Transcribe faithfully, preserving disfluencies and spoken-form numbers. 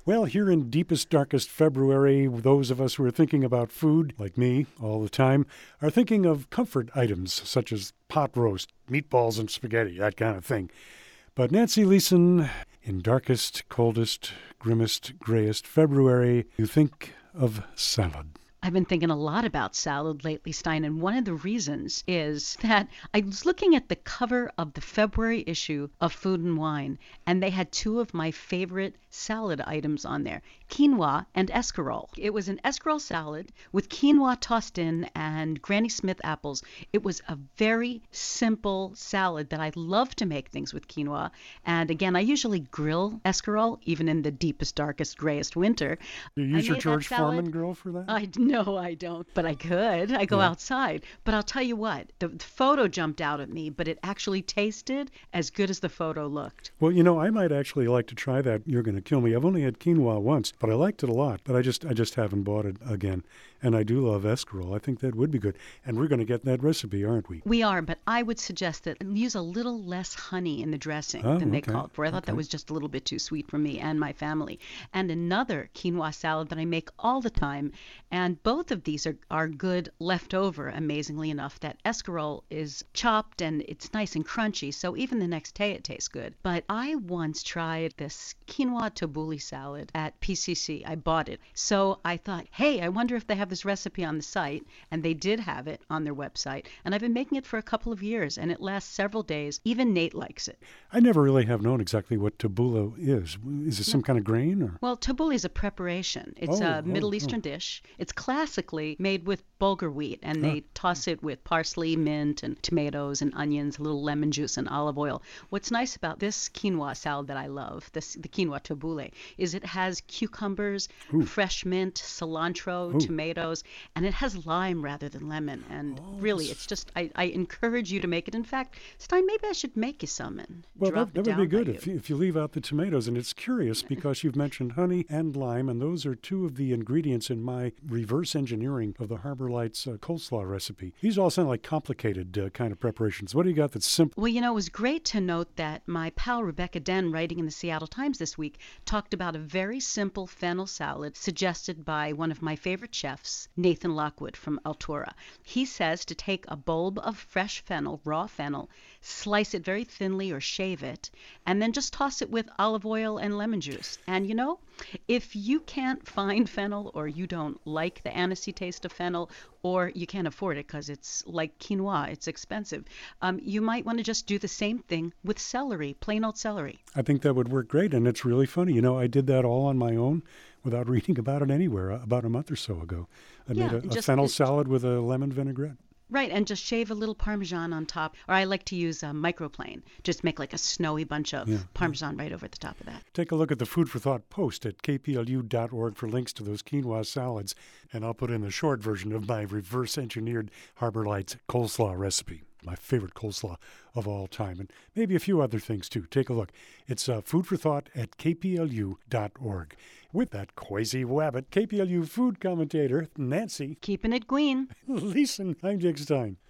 Well, here in deepest, darkest February, those of us who are thinking about food, like me, all the time, are thinking of comfort items such as pot roast, meatballs and spaghetti, that kind of thing. But Nancy Leeson, in darkest, coldest, grimmest, grayest February, you think of salad. I've been thinking a lot about salad lately, Stein, and one of the reasons is that I was looking at the cover of the February issue of Food and Wine, and they had two of my favorite salad items on there, quinoa and escarole. It was an escarole salad with quinoa tossed in and Granny Smith apples. It was a very simple salad that I love to make things with quinoa. And again, I usually grill escarole, even in the deepest, darkest, grayest winter. You use I your made George that salad. Foreman grill for that? I no, I don't, but I could. I go Yeah. outside. But I'll tell you what, the, the photo jumped out at me, but it actually tasted as good as the photo looked. Well, you know, I might actually like to try that. You're going to kill me. I've only had quinoa once, but I liked it a lot. But I just I just haven't bought it again. And I do love escarole. I think that would be good. And we're going to get that recipe, aren't we? We are, but I would suggest that use a little less honey in the dressing Oh, than they okay. called for. I thought Okay. that was just a little bit too sweet for me and my family. And another quinoa salad that I make all the time, and both of these are, are good leftover, amazingly enough. That escarole is chopped and it's nice and crunchy, so even the next day it tastes good. But I once tried this quinoa tabbouleh salad at P C C. I bought it. So I thought, hey, I wonder if they have this recipe on the site, and they did have it on their website. And I've been making it for a couple of years, and it lasts several days. Even Nate likes it. I never really have known exactly what tabbouleh is. Is it some kind of grain? Or? Well, tabbouleh is a preparation. It's Oh, a oh, Middle oh. Eastern dish. It's classically made with bulgur wheat, and they toss it with parsley, mint, and tomatoes, and onions, a little lemon juice, and olive oil. What's nice about this quinoa salad that I love, this, the quinoa tabbouleh, is it has cucumbers, Ooh. fresh mint, cilantro, Ooh. tomatoes, and it has lime rather than lemon. And Oh, really, this- it's just, I, I encourage you to make it. In fact, Stein, maybe I should make you some and Well, drop that, it that down would be by good you. if you, if you leave out the tomatoes. And it's curious because you've mentioned honey and lime, and those are two of the ingredients in my reverse engineering of the Harbor Lights uh, coleslaw recipe. These all sound like complicated uh, kind of preparations. What do you got that's simple? Well, you know, it was great to note that my pal Rebecca Den, writing in the Seattle Times this week, talked about a very simple fennel salad suggested by one of my favorite chefs, Nathan Lockwood from Altura. He says to take a bulb of fresh fennel, raw fennel, slice it very thinly or shave it, and then just toss it with olive oil and lemon juice. And you know, if you can't find fennel, or you don't like the anisey taste of fennel, or you can't afford it because it's like quinoa, it's expensive, um, you might want to just do the same thing with celery, plain old celery. I think that would work great, and it's really funny. You know, I did that all on my own without reading about it anywhere uh, about a month or so ago. I Yeah, made a, a just- fennel it- salad with a lemon vinaigrette. Right, and just shave a little Parmesan on top. Or I like to use a microplane. Just make like a snowy bunch of Yeah. Parmesan right over the top of that. Take a look at the Food for Thought post at k p l u dot org for links to those quinoa salads, and I'll put in the short version of my reverse-engineered Harbor Lights coleslaw recipe, my favorite coleslaw of all time, and maybe a few other things too. Take a look. It's uh, Food for Thought at k p l u dot org. With that Kwesi Wabbit, K P L U food commentator Nancy Keeping it green. Leeson, I'm Jake Stein.